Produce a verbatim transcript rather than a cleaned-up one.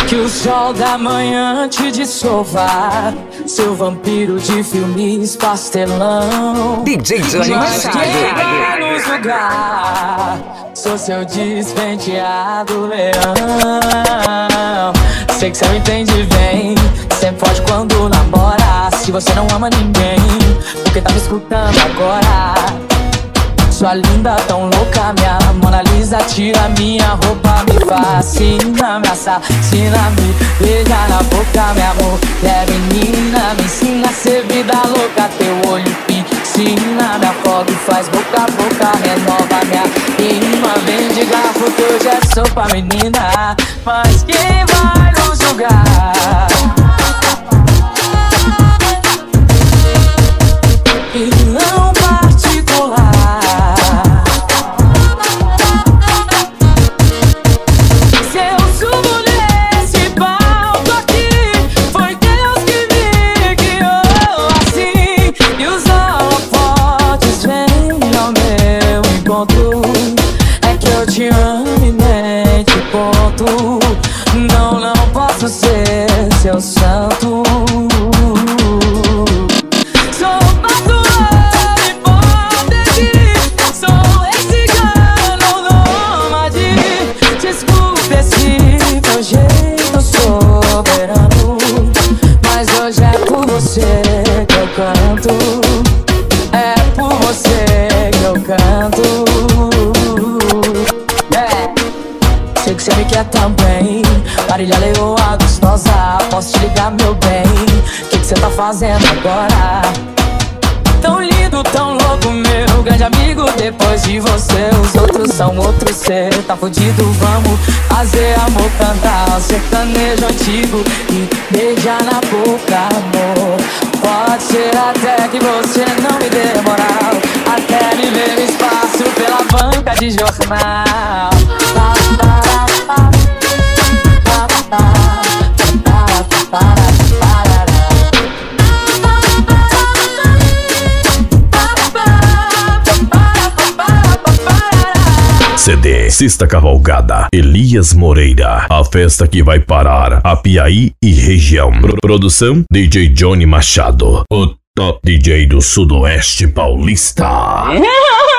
Que o sol da manhã te dissolva, seu vampiro de filmes pastelão. D J Johnny Machado. Nos lugar, sou seu despenteado leão. Sei que cê me entende bem, sempre foge quando namora. Se você não ama ninguém, porque tá me escutando agora? Sua linda tão louca, minha Mona Lisa, tira minha roupa, me fascina, me assassina, me beija na boca, meu amor. É menina, me ensina a ser vida louca, teu olho piscina, me afoga e faz boca a boca, renova minha rima. Vem de garfo que hoje é sopa, menina, mas quem vai nos julgar? E não particular. É que eu te amo e nem te conto. Não, não posso ser seu santo. Sou pastor e hipótese, sou esse cigano nômade. Desculpe esse meu jeito soberano, mas hoje é por você que eu canto. É por você que eu canto. Sei que cê me quer também, Marília Leoa gostosa, posso te ligar, meu bem? Que que cê tá fazendo agora? Tão lindo, tão louco, meu grande amigo. Depois de você, os outros são outros. Cê tá fudido, vamos fazer amor, cantar sertanejo antigo e beijar na boca, amor. Pode ser até que você não me dê moral, até me ver no espaço pela banca de jornal. C D Sexta Cavalgada, Elias Moreira, a festa que vai parar a Piauí e região. Produção D J Johnny Machado, o top D J do Sudoeste Paulista.